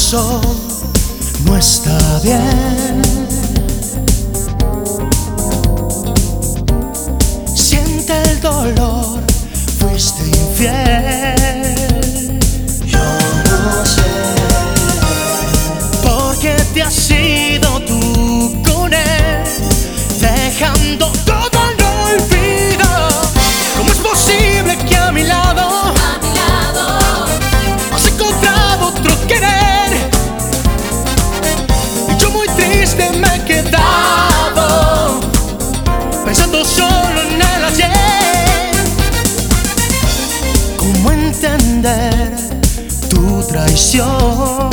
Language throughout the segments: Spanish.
corazón no está bien. Siente el dolor, fuiste infiel. Yo no sé por qué te has ido tú con él, dejando todo al olvido. ¿Cómo es posible que a mi lado has encontrado otro querer? Y yo muy triste me he quedado pensando solo en el ayer. ¿Cómo entender tu traición?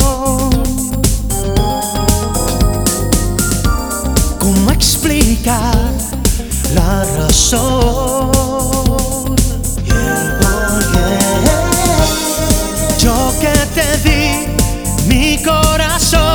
¿Cómo explicar la razón? y el porqué. Yo que te di mi corazón.